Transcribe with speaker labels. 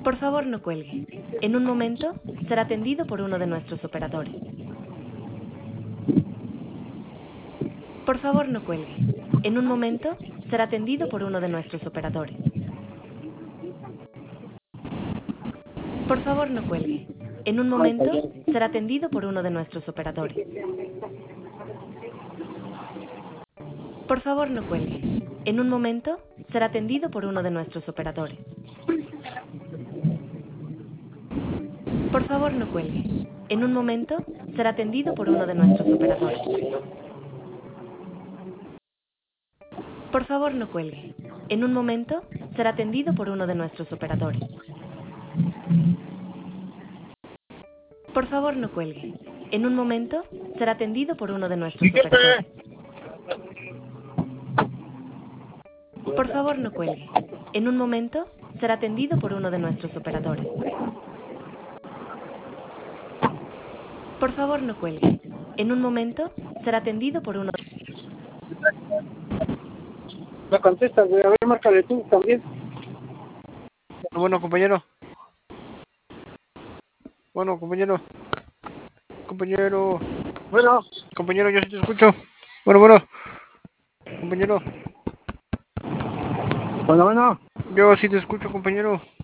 Speaker 1: Por favor, no cuelgue. En un momento será atendido por uno de nuestros operadores. Por favor, no cuelgue. En un momento será atendido por uno de nuestros operadores. Por favor, no cuelgue. En un momento será atendido por uno de nuestros operadores. Por favor, no cuelgue. En un momento será atendido por uno de nuestros operadores. Por favor, no cuelgue. En un momento será atendido por uno de nuestros operadores. Por favor, no cuelgue. En un momento será atendido por uno de nuestros operadores. Por favor, no cuelgue. En un momento será atendido por uno de nuestros operadores. Por favor, no cuelgue. En un momento será atendido por uno de nuestros operadores. Por favor, no cuelgue. En un momento será atendido por uno.
Speaker 2: No contestas, güey. A ver, márcale tú también.
Speaker 3: Bueno, compañero. Bueno, compañero. Compañero.
Speaker 2: Bueno.
Speaker 3: Compañero, yo sí te escucho. Bueno. Compañero.
Speaker 2: Bueno.
Speaker 3: Yo sí te escucho, compañero.